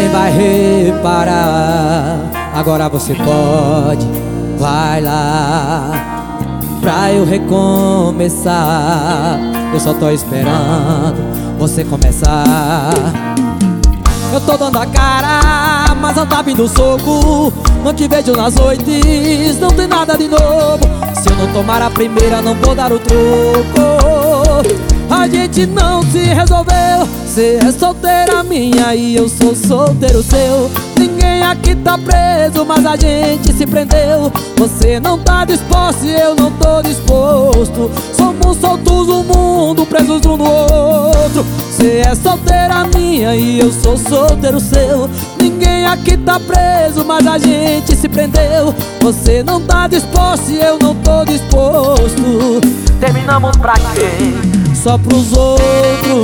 ninguém vai reparar. Agora você pode, vai lá, pra eu recomeçar. Eu só tô esperando você começar. Eu tô dando a cara, mas não tá vindo soco. Não te vejo nas noites, não tem nada de novo. Se eu não tomar a primeira, não vou dar o troco. A gente não se resolveu. Cê é solteira minha e eu sou solteiro seu. Ninguém aqui tá preso, mas a gente se prendeu. Você não tá disposto e eu não tô disposto. Somos soltos no mundo, presos um no outro. Cê é solteira minha e eu sou solteiro seu. Ninguém aqui tá preso, mas a gente se prendeu. Você não tá disposto e eu não tô disposto. Terminamos pra quê? Só pros outros.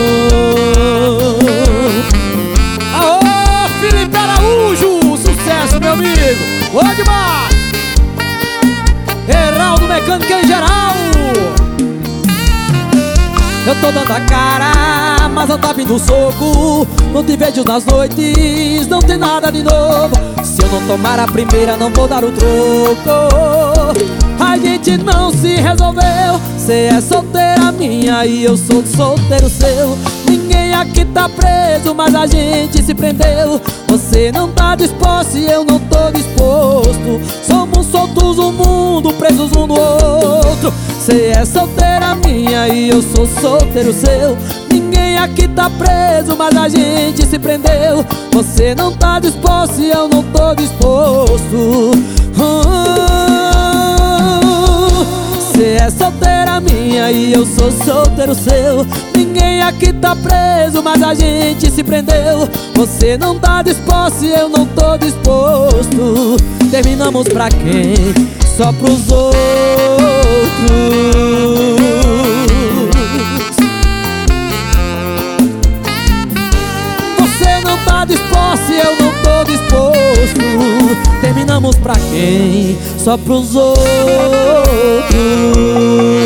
Aô, Felipe Araújo, sucesso, meu amigo. Bom demais. Heraldo Mecânica em geral. Eu tô dando a cara, mas não tá vindo soco. Não te vejo nas noites, não tem nada de novo. Se eu não tomar a primeira, não vou dar o troco. A gente não se resolveu. Cê é solteira minha e eu sou solteiro seu. Ninguém aqui tá preso, mas a gente se prendeu. Você não tá disposto e eu não tô disposto. Somos soltos no mundo, presos um no outro. Cê é solteira minha e eu sou solteiro seu. Ninguém aqui tá preso, mas a gente se prendeu. Você não tá disposto e eu não tô disposto. Cê é solteira minha e eu sou solteiro seu. Ninguém aqui tá preso, mas a gente se prendeu. Você não tá disposto e eu não tô disposto. Terminamos pra quem? Só pros outros. Você não tá disposto e eu não tô disposto. Terminamos pra quem? Só pros outros.